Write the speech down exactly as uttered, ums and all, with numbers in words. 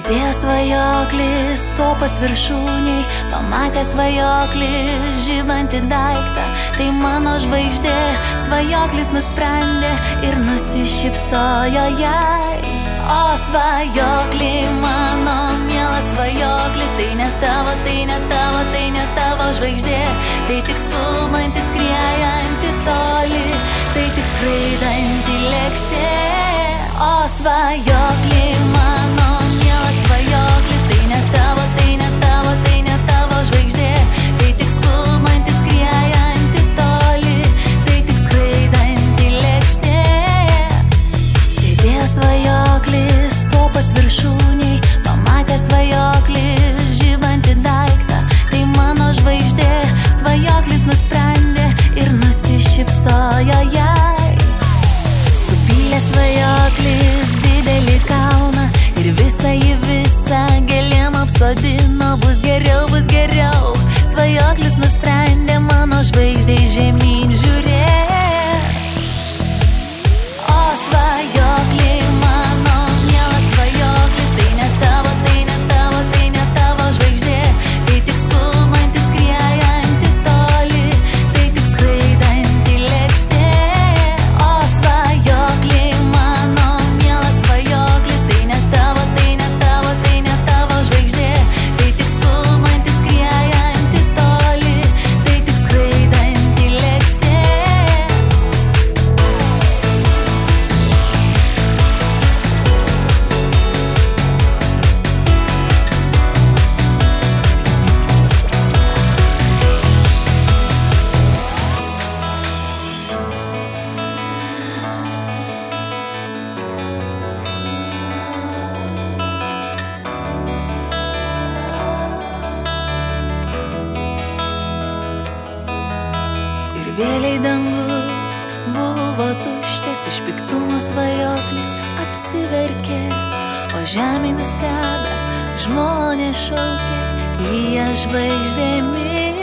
Sėdėjo svajoklis topas viršūniai, pamatė svajoklį žibantį daiktą. Tai mano žvaigždė, svajoklis nusprendė ir nusišypsojo jai. O svajokli, mano mielas svajokli, tai ne tavo, tai ne tavo, tai ne tavo žvaigždė. Tai tik skubanti, skriejanti toli, tai tik skraidanti lėkštė. O svajokli, mano mielas svajokli, tai ne tavo, tai ne tavo, tai ne tavo žvaigždė. Tai tik skubanti, skriejanti toli, tai tik skraidanti lėkštė. Sėdėjo svajoklis topas viršūniai, pamatė svajoklį žibantį daiktą. Tai mano žvaigždė, svajoklis nusprendė ir nusišypsojo jai. Supylė svajoklis didelį kalną ir visą į visą gėlėm apsodino. Bus geriau, bus geriau, svajoklis nusprendė mano žvaigždei žemyn žiūrėt. O svajokli, mano mielas svajokli, tai ne tavo, tai ne tavo, tai ne tavo žvaigždė. Tai tik skubanti, skriejanti toli, tai tik skraidanti lėkštė. O svajokli, mano mielas svajokli, tai ne tavo, tai ne tavo, tai ne tavo žvaigždė. Tai tik skubanti, skriejanti toli, tai tik skraidanti lėkštė. Ir vėliai dangus buvo tuščias, iš piktumo svajoklis apsiverkė. O žemė nustebę žmonės šaukė, lyja žvaigždėmis.